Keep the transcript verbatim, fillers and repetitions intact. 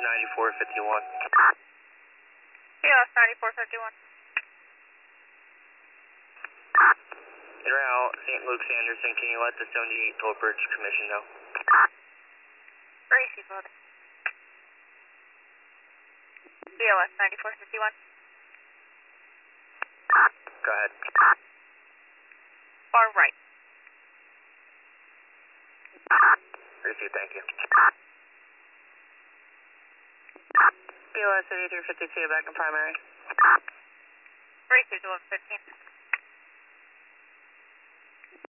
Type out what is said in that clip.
ninety-four fifty-one. B L S ninety-four fifty-one. Rail, Saint Luke's Anderson, can you let the seventy-eight Toll Bridge Commission know? Gracie building. B L S ninety-four fifty-one. Go ahead. Far right. Receive, thank you. B L S eighty-three fifty-two, back in primary. Gracie to eleven fifteen.